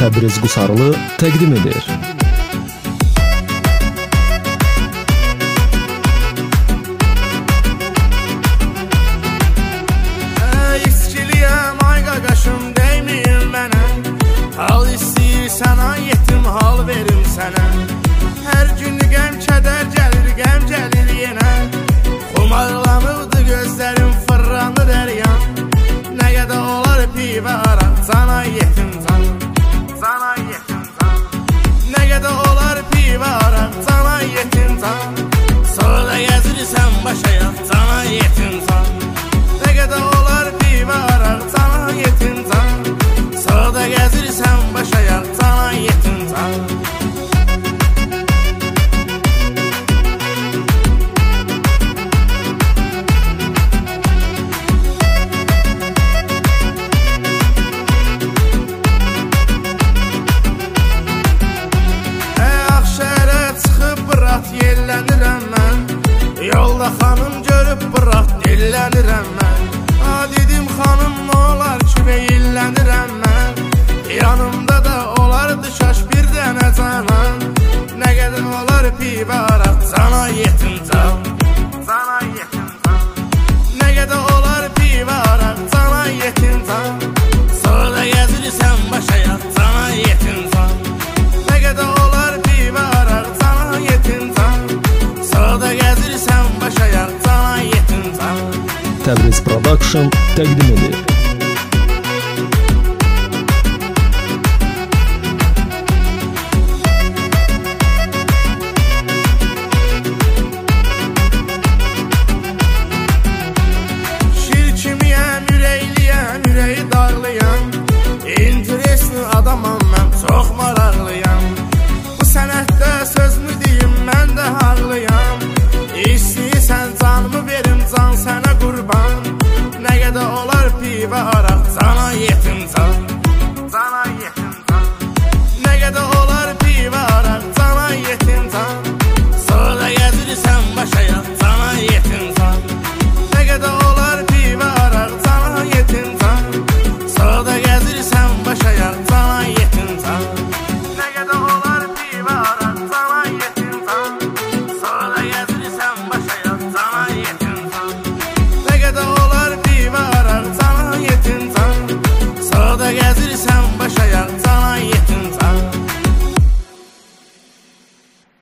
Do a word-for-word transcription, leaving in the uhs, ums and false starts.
Təbriz Qusarlı təqdim edir. Qaşım deyməyin mənə, hal istəyirsən ay yetim hal verim sənə. Hər gün qəm kədər gəlir, qəm gəlir yenə. Xumarlanırdı gözlərim, fırlanır hər yan. Nə qədər olar pivə araq, can ay yetim can, can ay yetim can. Nə qədər olar pivə araq, can ay yetim can. Sonra gəzirsən başa can ay yetim can. Nə qədər olar pivə araq, can ay yetim can. Sağda gəzirsən başa yan, can ay yetim can. Ey Ağşəhərə çıxıb bırat yellənirəm mən. Yolda xanım görüb bırat dillənirəm mən. Ha dedim xanım nə olar ki beyillənirəm mən. Yanımda da olardı şaş bir dənə canan. Nə qədər olar pivə araq, can ay yetim can, can ay yetim can. Nə qədər olar pivə araq, can ay yetim can. Sonra gəzirsən başa yat, can ay yetim can. Nə qədər olar pivə araq, can ay yetim can. Sonra gəzirsən başa yat, can ay yetim can. Təbriz Production təqdim edir. Şir kimiyəm, ürəkliyəm, ürəyi dağlıyam. İnteresli adamam mən, çox maraqlıyam. Bu sənətdə sözümü deyim, mən də haqlıyam. İstəyirsən canımı verim, can sənə qurban. Nə qədər olar pivə araq, can ay yetim can, can ay yetim can. Nə qədər olar pivə araq, can ay yetim can.